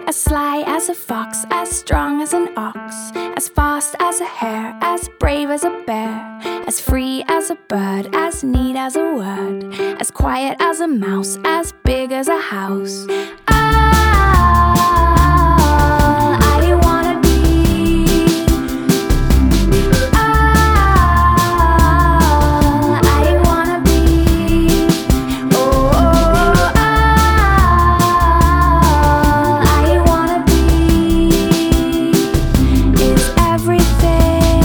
As sly as a fox, as strong as an ox, as fast as a hare, as brave as a bear, as free as a bird, as neat as a word, as quiet as a mouse, as big as a house. I wanna be. I wanna be. I wanna be. Is everything.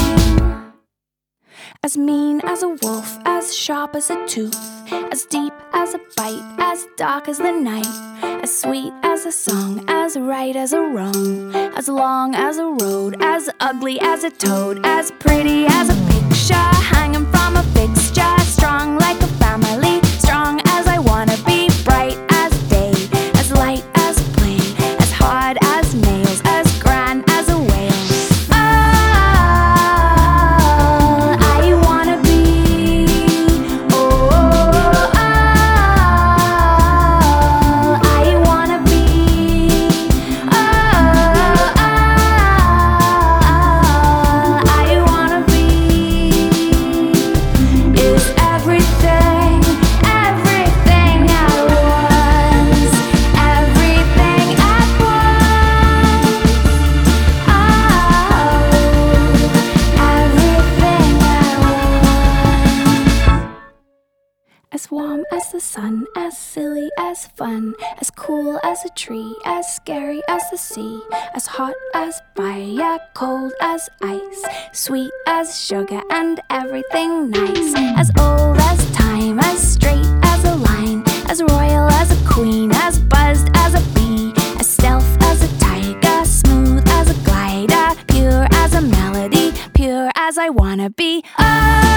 As mean as a wolf, as sharp as a tooth, as deep as a bite, as dark as the night, as sweet as a song, as right as a wrong, as long as a road, as ugly as a toad, as pretty as a picture hanging from a fixture, strong like a family, strong as I wanna be, bright as day, as light as a plane, as hard as nails, as grand as a whale. I wanna be. I wanna be. I wanna be. Is everything, everything at once, everything at once. Everything at once. As warm as the sun, as silly as fun, as cool as a tree, as scary as the sea, as hot as fire, cold as ice, sweet as sugar and everything nice, as old as time, as straight as a line, as royal as a queen, as buzzed as a bee, as stealth as a tiger, smooth as a glider, pure as a melody, pure as I wanna be.